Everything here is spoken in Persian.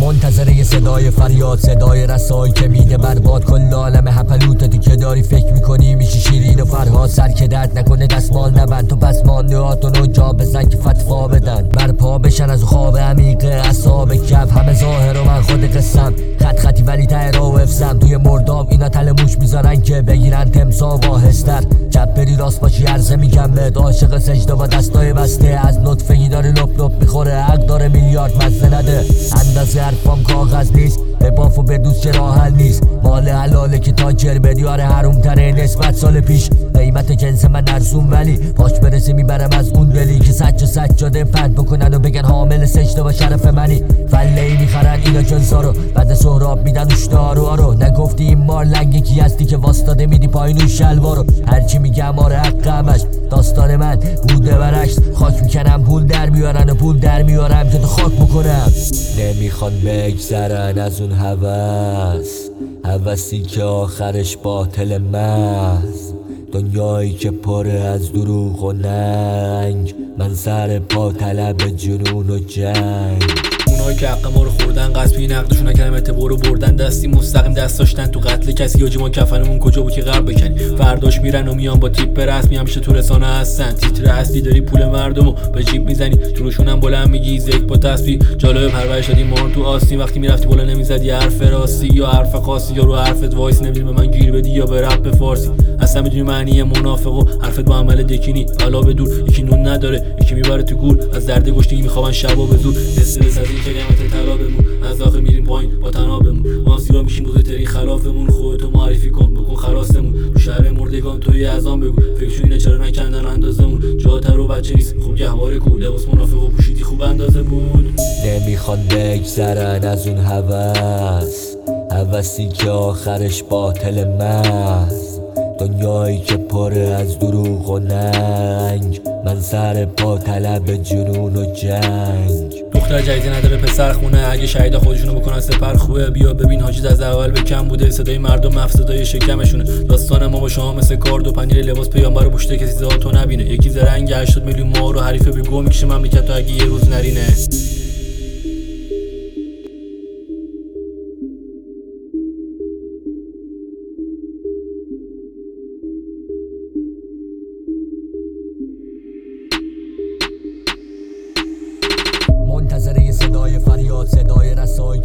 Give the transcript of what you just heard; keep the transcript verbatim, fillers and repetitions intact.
منتظر یه صدای فریاد، صدای رسایی که میده برباد کل عالم هپلوتتی که داری فکر میکنی میشی شیرین و فرهاد. سر که درد نکنه دستمال نبند تو پس ماندهاتونو جا بزن که فتوا بدن برپا بشن از خواب عمیقه اصحاب کف. همه ظاهر و من خود قسم خط خطی ولی ته را و افسم. توی مرداب اینا تل موش میذارن که بگیرن تمسا واهستر. چپ بری راست باشی عرضه میگم بهت عاشق سجده با دستای بسته. از نطفه‌ای داره لپ لپ میخوره حق داره میلیارد مزه نده. اندازه حرفام کاغذ نیست به باف و بدوز که راه حل نیست. مال حلاله که تاجر بدیاره حروم تره نسبت سال پیش. قیمت جنس من ارزون ولی پاش برسه میبرم از اون دلی که سجه سجاده پند بکنن و بگن حامل سجده با شرف منی. فله ای میخرن اینا جنسا رو بعد سهراب میدن اشتارو آرو. نگفتی این مار لنگی کی هستی که واسطاده میدی پایین اون شلوارو. هرچی میگم آره حق همش داستان من بوده برعکس. خاک میکنم پول در میارن و پول در میارم که تو خاک بکنم. نمیخوان بگذرن از اون هوس، هوسی که آخرش باطل محض. دنیایی که پره از دروغ و ننگ، من سر پا طلب جنون و جنگ. اونایی که حق ما رو خوردن قصبی نقدشون نکردم اعتبارو بردن دستی مستقیم دست داشتن تو قتل کسی. حاجی ما کفنمون کجا بود که غرب بکنی. فرداش میرن و میان با تیپ رسمی همیشه تو رسانه هستن. تیتر اصلی داری پول مردمو به جیب میزنی جلوشونم بلند میگی زک با تسبیح. جالب پرورش دادی مار تو آستین وقتی میرفتی بالا نمیزدی حرف راستی یا حرف خاصی یا رو حرفت وایس نمیدونی به من گیر بدی یا به رپ فارسی. اصلا میدونی معنی منافق و حرفت با عمل دکینی. حالا به دور یکی نون نداره یکی میبره تو گور. از درد گشتگی میخوابن شبا به زور. استرس از این که قیمت طلا بمون از آخه میریم پایین با تنابمون. ما سیرا میشیم بزرگترین خلافمون. خودتو معرفی کن بکن خلاصمون. رو شهر مردگان توی اذان بگو فکرشون اینه چرا نکندن اندازمون. جاتر و بچه نیست خوب گهواره کو لباس منافق و پوشیدی خوب اندازه بود. نمیخوان بگذرن از اون هوس، هوسی که آخرش باطل محض. دنیایی که پره از دروغ و ننگ، من سر پا طلب جنون و جنگ. دختر جدیدی نداره پسر خونه اگه شهیدا خودشونو بکنن سپر خوبه. بیا ببین حاجی از اول به کم بوده صدای مردم افسدای شکمشونه. داستان ما با شما مثل کارد و پنیر لباس پیامبر و بوشته کسی زاتو نبینه. یکی زرنگ هشتاد میلیون مار و حریفه به گو میکشه مملکت تو اگه یه روز نرینه. منتظر یه صدای فریاد، صدای رسایی